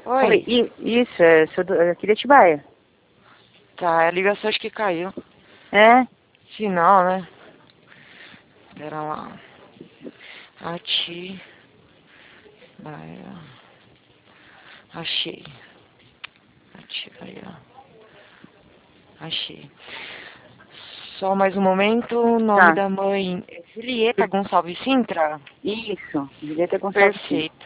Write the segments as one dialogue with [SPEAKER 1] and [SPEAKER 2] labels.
[SPEAKER 1] Oi.
[SPEAKER 2] Isso, sou aqui de Atibaia.
[SPEAKER 1] Tá, a ligação acho que caiu.
[SPEAKER 2] É?
[SPEAKER 1] Sinal, né? Pera lá. Atibaia. Achei. Atibaia. Achei. Só mais um momento. O nome
[SPEAKER 2] Tá.
[SPEAKER 1] da mãe é Julieta Gonçalves Sintra?
[SPEAKER 2] Isso, Julieta Gonçalves Filho.
[SPEAKER 1] Perfeito.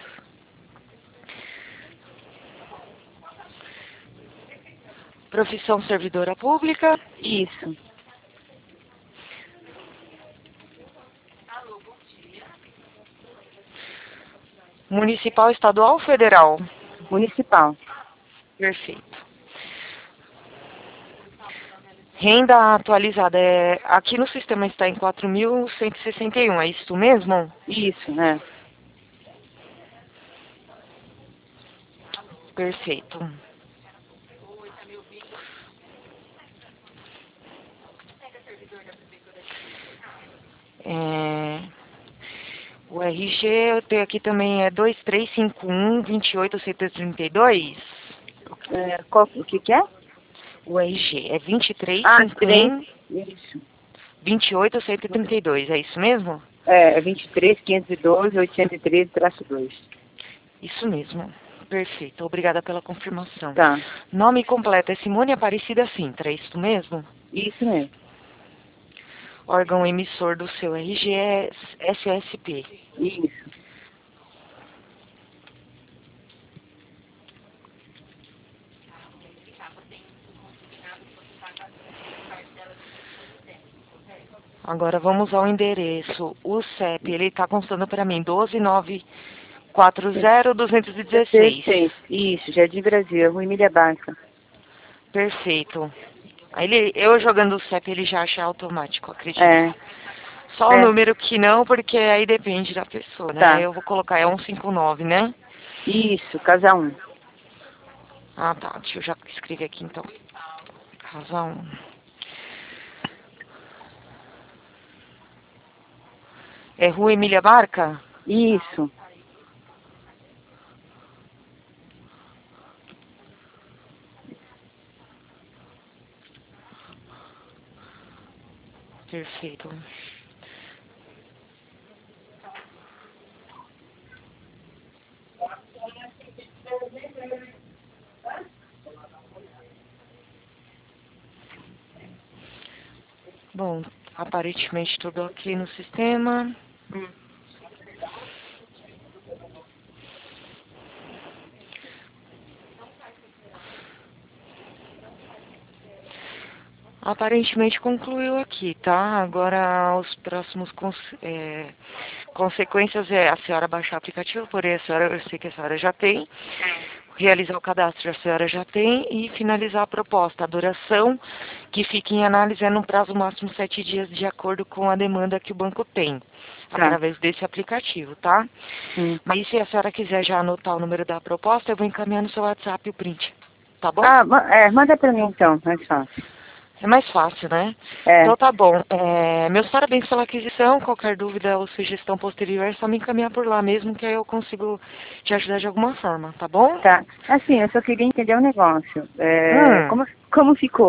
[SPEAKER 1] Profissão servidora pública?
[SPEAKER 2] Isso,
[SPEAKER 1] Municipal, estadual ou federal?
[SPEAKER 2] municipal.
[SPEAKER 1] Perfeito. Renda atualizada aqui no sistema está em 4.161, é isso mesmo?
[SPEAKER 2] Isso, né?
[SPEAKER 1] Perfeito. É, o RG eu tenho aqui também é 2351-28132.
[SPEAKER 2] O que é?
[SPEAKER 1] O RG é
[SPEAKER 2] Ah, 3.
[SPEAKER 1] 2351-28132,
[SPEAKER 2] Isso.
[SPEAKER 1] é isso mesmo?
[SPEAKER 2] É 23, 512, 813-2.
[SPEAKER 1] Isso mesmo. Perfeito. Obrigada pela confirmação.
[SPEAKER 2] Tá.
[SPEAKER 1] Nome completo é Simone Aparecida Sintra, é isso mesmo?
[SPEAKER 2] Isso mesmo.
[SPEAKER 1] Órgão emissor do seu RG é SSP.
[SPEAKER 2] Isso.
[SPEAKER 1] Agora vamos ao endereço. O CEP, ele está constando para mim 12940-216.
[SPEAKER 2] 16. Isso, Jardim Brasil, Rua Emília Barca.
[SPEAKER 1] Perfeito. Aí eu jogando o CEP, ele já acha automático, acredito.
[SPEAKER 2] É.
[SPEAKER 1] Só o número que não, porque aí depende da pessoa, né?
[SPEAKER 2] Tá.
[SPEAKER 1] Eu vou colocar, é 159, né?
[SPEAKER 2] Isso, casa 1.
[SPEAKER 1] Ah, tá. Deixa eu já escrever aqui, então. Casa 1. É Rua Emília Barca?
[SPEAKER 2] Isso.
[SPEAKER 1] Perfeito. Bom, aparentemente tudo ok no sistema. Aparentemente concluiu aqui, tá? Agora os próximos consequências é a senhora baixar o aplicativo, porém eu sei que a senhora já tem, realizar o cadastro a senhora já tem e finalizar a proposta. A duração que fica em análise é no prazo máximo 7 dias de acordo com a demanda que o banco tem,
[SPEAKER 2] Tá.
[SPEAKER 1] através desse aplicativo, tá? Mas se a senhora quiser já anotar o número da proposta, eu vou encaminhar no seu WhatsApp o print, tá bom?
[SPEAKER 2] Ah, manda pra mim então, mais fácil.
[SPEAKER 1] É mais fácil, né?
[SPEAKER 2] É.
[SPEAKER 1] Então tá bom. Meus parabéns pela aquisição. Qualquer dúvida ou sugestão posterior é só me encaminhar por lá mesmo, que aí eu consigo te ajudar de alguma forma, tá bom?
[SPEAKER 2] Tá. Assim, eu só queria entender um negócio.
[SPEAKER 1] Hum.
[SPEAKER 2] Como ficou?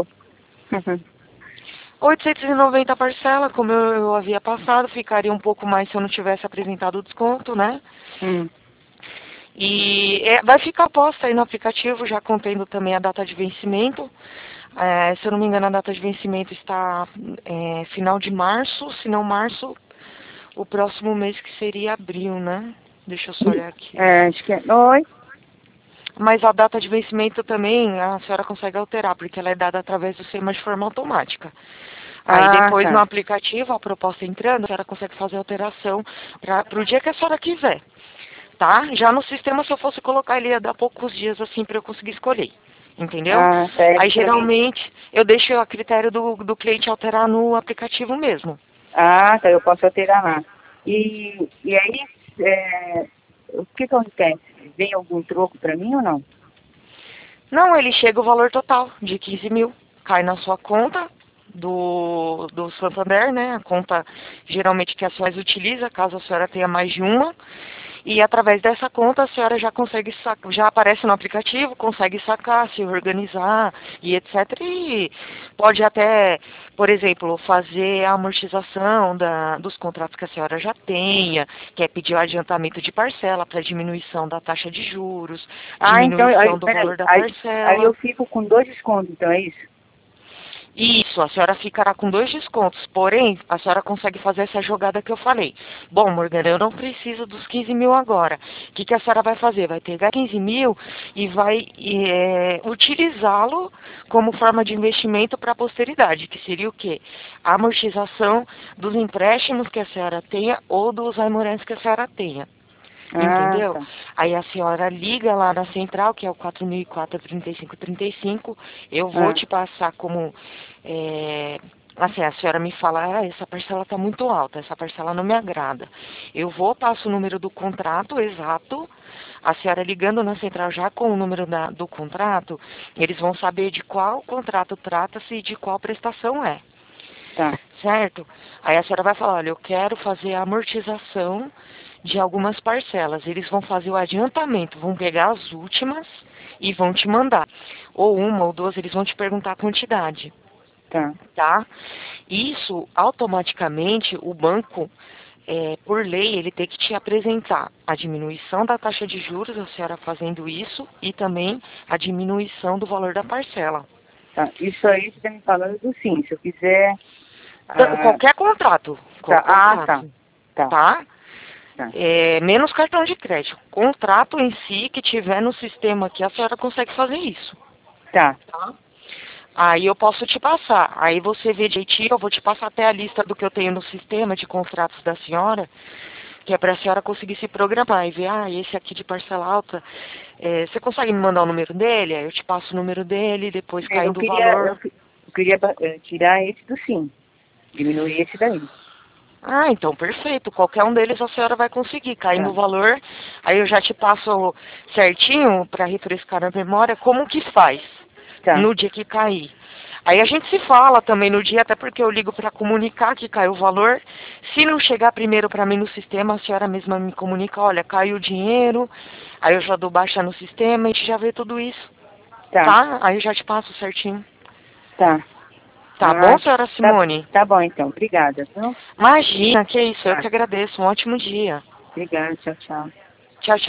[SPEAKER 1] 890 a parcela, como eu havia passado, ficaria um pouco mais se eu não tivesse apresentado o desconto, né?
[SPEAKER 2] Hum.
[SPEAKER 1] E vai ficar posta aí no aplicativo, já contendo também a data de vencimento. Se eu não me engano, a data de vencimento está final de março, se não março, o próximo mês que seria abril, né? Deixa eu só olhar aqui.
[SPEAKER 2] Acho que é. Oi?
[SPEAKER 1] Mas a data de vencimento também a senhora consegue alterar, porque ela é dada através do sistema de forma automática. Aí
[SPEAKER 2] Ah,
[SPEAKER 1] depois no
[SPEAKER 2] tá.
[SPEAKER 1] aplicativo, a proposta entrando, a senhora consegue fazer alteração para o dia que a senhora quiser, tá? Já no sistema, se eu fosse colocar, ele ia dar poucos dias assim para eu conseguir escolher, entendeu?
[SPEAKER 2] Ah, tá. É
[SPEAKER 1] Aí
[SPEAKER 2] que pra mim.
[SPEAKER 1] geralmente eu deixo a critério do cliente alterar no aplicativo mesmo.
[SPEAKER 2] Ah, tá. Eu posso alterar lá. E aí, o que acontece? Vem algum troco pra mim ou não?
[SPEAKER 1] Não, ele chega o valor total de 15 mil. Cai na sua conta do Santander, né? A conta geralmente que a senhora utiliza, caso a senhora tenha mais de uma. e através dessa conta a senhora já consegue sacar, já aparece no aplicativo, consegue sacar, se organizar e etc. E pode até, por exemplo, fazer a amortização dos contratos que a senhora já tenha, quer pedir o adiantamento de parcela para diminuição da taxa de juros,
[SPEAKER 2] Ah, então,
[SPEAKER 1] diminuição do
[SPEAKER 2] peraí,
[SPEAKER 1] valor da
[SPEAKER 2] aí
[SPEAKER 1] parcela.
[SPEAKER 2] eu fico com 2 descontos, então é isso?
[SPEAKER 1] Isso, a senhora ficará com 2 descontos, porém, a senhora consegue fazer essa jogada que eu falei. Bom, Morgana, eu não preciso dos 15 mil agora. O que a senhora vai fazer? Vai pegar 15 mil e vai utilizá-lo como forma de investimento para a posteridade, que seria o quê? A amortização dos empréstimos que a senhora tenha ou dos aimorantes que a senhora tenha.
[SPEAKER 2] Ah,
[SPEAKER 1] Entendeu?
[SPEAKER 2] tá.
[SPEAKER 1] Aí a senhora liga lá na central, que é o 4004-3535. Eu vou
[SPEAKER 2] Ah,
[SPEAKER 1] te passar como... assim, a senhora me fala, essa parcela está muito alta, essa parcela não me agrada. Eu vou, passo o número do contrato exato. A senhora ligando na central já com o número do contrato, eles vão saber de qual contrato trata-se e de qual prestação é.
[SPEAKER 2] tá.
[SPEAKER 1] Certo? Aí a senhora vai falar, olha, eu quero fazer a amortização de algumas parcelas. Eles vão fazer o adiantamento, vão pegar as últimas e vão te mandar. Ou uma ou duas, eles vão te perguntar a quantidade,
[SPEAKER 2] Tá.
[SPEAKER 1] tá? Isso, automaticamente, o banco, por lei, ele tem que te apresentar a diminuição da taxa de juros, a senhora fazendo isso, e também a diminuição do valor da parcela.
[SPEAKER 2] Tá. Isso aí você está me falando do sim. Se eu quiser. Ah,
[SPEAKER 1] Qualquer contrato,
[SPEAKER 2] tá. Ah, tá. Tá.
[SPEAKER 1] tá?
[SPEAKER 2] Tá.
[SPEAKER 1] Menos cartão de crédito. Contrato em si que tiver no sistema aqui, a senhora consegue fazer isso.
[SPEAKER 2] Tá.
[SPEAKER 1] Tá? Aí eu posso te passar. Aí você vê direitinho, eu vou te passar até a lista do que eu tenho no sistema de contratos da senhora, que é para a senhora conseguir se programar e ver, esse aqui de parcela alta, você consegue me mandar o número dele? Aí eu te passo o número dele, depois
[SPEAKER 2] Eu
[SPEAKER 1] caindo o
[SPEAKER 2] queria,
[SPEAKER 1] valor.
[SPEAKER 2] eu queria tirar esse do sim. Diminuir esse daí.
[SPEAKER 1] Então, perfeito. Qualquer um deles a senhora vai conseguir. Caindo
[SPEAKER 2] Tá.
[SPEAKER 1] o valor, aí eu já te passo certinho, para refrescar a memória, como que faz
[SPEAKER 2] Tá.
[SPEAKER 1] no dia que cair. Aí a gente se fala também no dia, até porque eu ligo para comunicar que caiu o valor. Se não chegar primeiro para mim no sistema, a senhora mesma me comunica, olha, caiu o dinheiro, aí eu já dou baixa no sistema e a gente já vê tudo isso,
[SPEAKER 2] Tá.
[SPEAKER 1] tá? Aí eu já te passo certinho.
[SPEAKER 2] Tá.
[SPEAKER 1] Tá bom, senhora Simone?
[SPEAKER 2] Tá bom, então. Obrigada, viu?
[SPEAKER 1] Imagina, que isso, eu
[SPEAKER 2] Tá.
[SPEAKER 1] que agradeço. Um ótimo dia.
[SPEAKER 2] Obrigada. Tchau, tchau.
[SPEAKER 1] Tchau, tchau.